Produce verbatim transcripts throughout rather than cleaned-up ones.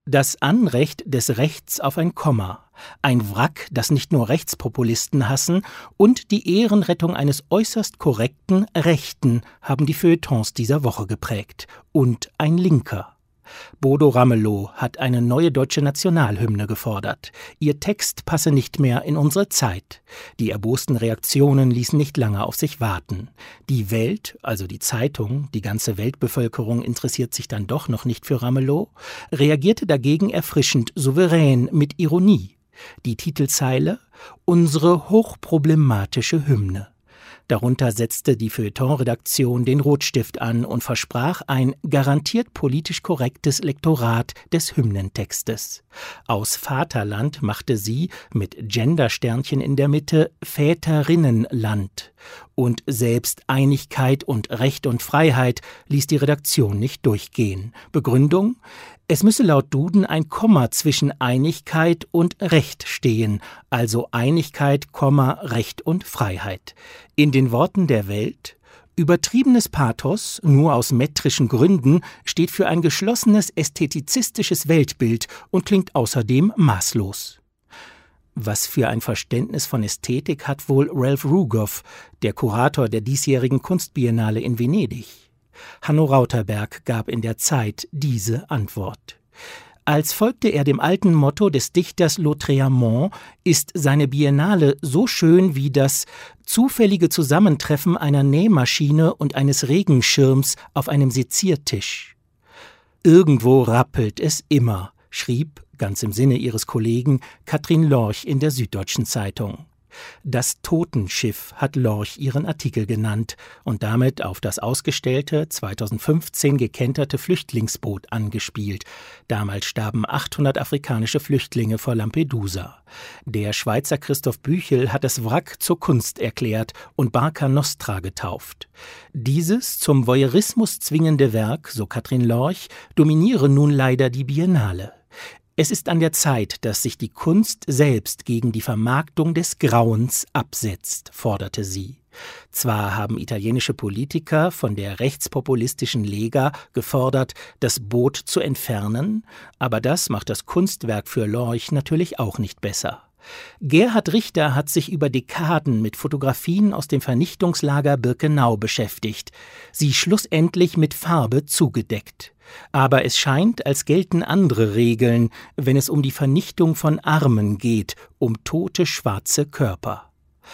Das Anrecht des Rechts auf ein Komma, ein Wrack, das nicht nur Rechtspopulisten hassen, und die Ehrenrettung eines äußerst korrekten Rechten haben die Feuilletons dieser Woche geprägt. Und ein Linker. Bodo Ramelow hat eine neue deutsche Nationalhymne gefordert. Ihr Text passe nicht mehr in unsere Zeit. Die erbosten Reaktionen ließen nicht lange auf sich warten. Die Welt, also die Zeitung, die ganze Weltbevölkerung interessiert sich dann doch noch nicht für Ramelow, reagierte dagegen erfrischend souverän mit Ironie. Die Titelzeile: »Unsere hochproblematische Hymne«. Darunter setzte die Feuilleton-Redaktion den Rotstift an und versprach ein garantiert politisch korrektes Lektorat des Hymnentextes. Aus Vaterland machte sie, mit Gendersternchen in der Mitte, Väterinnenland. Und selbst Einigkeit und Recht und Freiheit ließ die Redaktion nicht durchgehen. Begründung: Es müsse laut Duden ein Komma zwischen Einigkeit und Recht stehen, also Einigkeit, Recht und Freiheit. In den Worten der Welt: Übertriebenes Pathos, nur aus metrischen Gründen, steht für ein geschlossenes ästhetizistisches Weltbild und klingt außerdem maßlos. Was für ein Verständnis von Ästhetik hat wohl Ralph Rugoff, der Kurator der diesjährigen Kunstbiennale in Venedig? Hanno Rauterberg gab in der Zeit diese Antwort. Als folgte er dem alten Motto des Dichters Lautréamont, ist seine Biennale so schön wie das zufällige Zusammentreffen einer Nähmaschine und eines Regenschirms auf einem Seziertisch. Irgendwo rappelt es immer, schrieb, ganz im Sinne ihres Kollegen, Katrin Lorch in der Süddeutschen Zeitung. Das Totenschiff hat Lorch ihren Artikel genannt und damit auf das ausgestellte, zweitausendfünfzehn gekenterte Flüchtlingsboot angespielt. Damals starben achthundert afrikanische Flüchtlinge vor Lampedusa. Der Schweizer Christoph Büchel hat das Wrack zur Kunst erklärt und Barca Nostra getauft. Dieses zum Voyeurismus zwingende Werk, so Katrin Lorch, dominiere nun leider die Biennale. Es ist an der Zeit, dass sich die Kunst selbst gegen die Vermarktung des Grauens absetzt, forderte sie. Zwar haben italienische Politiker von der rechtspopulistischen Lega gefordert, das Boot zu entfernen, aber das macht das Kunstwerk für Lorch natürlich auch nicht besser. Gerhard Richter hat sich über Dekaden mit Fotografien aus dem Vernichtungslager Birkenau beschäftigt, sie schlussendlich mit Farbe zugedeckt. Aber es scheint, als gelten andere Regeln, wenn es um die Vernichtung von Armen geht, um tote schwarze Körper.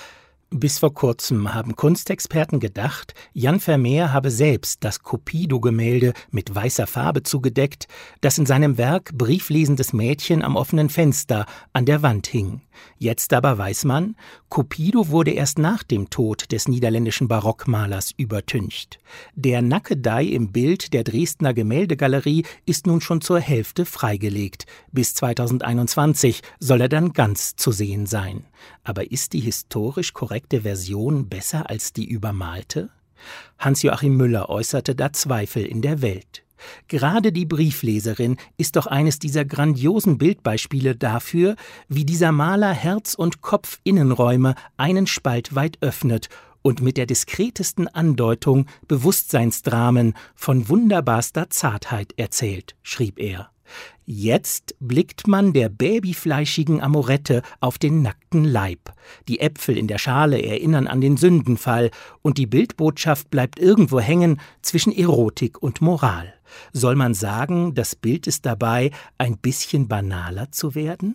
Bis vor kurzem haben Kunstexperten gedacht, Jan Vermeer habe selbst das Cupido-Gemälde mit weißer Farbe zugedeckt, das in seinem Werk Brieflesendes Mädchen am offenen Fenster an der Wand hing. Jetzt aber weiß man, Cupido wurde erst nach dem Tod des niederländischen Barockmalers übertüncht. Der Nackedei im Bild der Dresdner Gemäldegalerie ist nun schon zur Hälfte freigelegt. Bis zweitausendeinundzwanzig soll er dann ganz zu sehen sein. Aber ist die historisch korrekte Version besser als die übermalte? Hans-Joachim Müller äußerte da Zweifel in der Welt. Gerade die Briefleserin ist doch eines dieser grandiosen Bildbeispiele dafür, wie dieser Maler Herz- und Kopf-Innenräume einen Spalt weit öffnet und mit der diskretesten Andeutung Bewusstseinsdramen von wunderbarster Zartheit erzählt, schrieb er. Jetzt blickt man der babyfleischigen Amorette auf den nackten Leib. Die Äpfel in der Schale erinnern an den Sündenfall und die Bildbotschaft bleibt irgendwo hängen zwischen Erotik und Moral. Soll man sagen, das Bild ist dabei, ein bisschen banaler zu werden?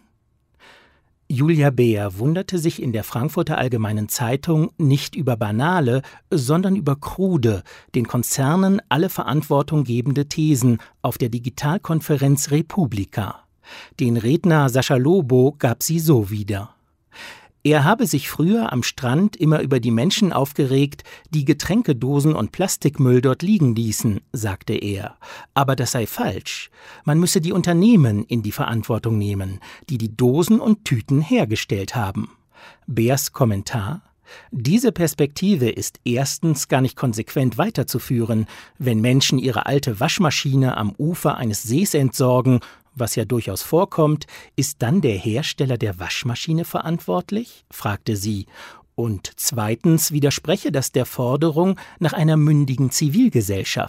Julia Beer wunderte sich in der Frankfurter Allgemeinen Zeitung nicht über banale, sondern über krude, den Konzernen alle Verantwortung gebende Thesen auf der Digitalkonferenz Republika. Den Redner Sascha Lobo gab sie so wieder. Er habe sich früher am Strand immer über die Menschen aufgeregt, die Getränkedosen und Plastikmüll dort liegen ließen, sagte er. Aber das sei falsch. Man müsse die Unternehmen in die Verantwortung nehmen, die die Dosen und Tüten hergestellt haben. Beers Kommentar: Diese Perspektive ist erstens gar nicht konsequent weiterzuführen, wenn Menschen ihre alte Waschmaschine am Ufer eines Sees entsorgen, was ja durchaus vorkommt, ist dann der Hersteller der Waschmaschine verantwortlich? Fragte sie. Und zweitens widerspreche das der Forderung nach einer mündigen Zivilgesellschaft.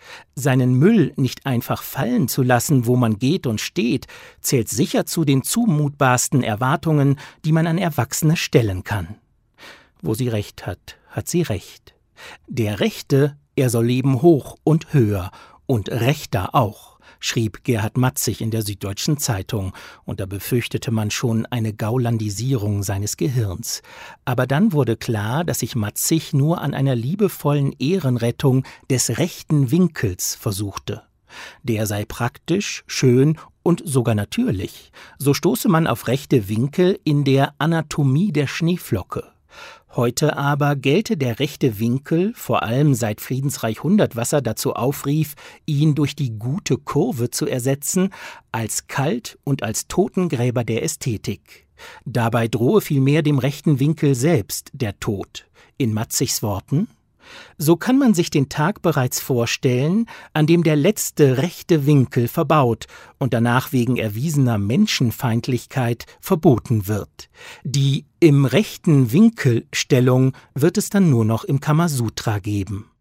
Seinen Müll nicht einfach fallen zu lassen, wo man geht und steht, zählt sicher zu den zumutbarsten Erwartungen, die man an Erwachsene stellen kann. Wo sie recht hat, hat sie recht. Der Rechte, er soll leben hoch und höher und rechter auch, schrieb Gerhard Matzig in der Süddeutschen Zeitung, und da befürchtete man schon eine Gaulandisierung seines Gehirns. Aber dann wurde klar, dass sich Matzig nur an einer liebevollen Ehrenrettung des rechten Winkels versuchte. Der sei praktisch, schön und sogar natürlich. So stoße man auf rechte Winkel in der Anatomie der Schneeflocke. Heute aber gelte der rechte Winkel, vor allem seit Friedensreich Hundertwasser dazu aufrief, ihn durch die gute Kurve zu ersetzen, als kalt und als Totengräber der Ästhetik. Dabei drohe vielmehr dem rechten Winkel selbst der Tod. In Matzigs Worten: So kann man sich den Tag bereits vorstellen, an dem der letzte rechte Winkel verbaut und danach wegen erwiesener Menschenfeindlichkeit verboten wird. Die im rechten Winkel Stellung wird es dann nur noch im Kamasutra geben.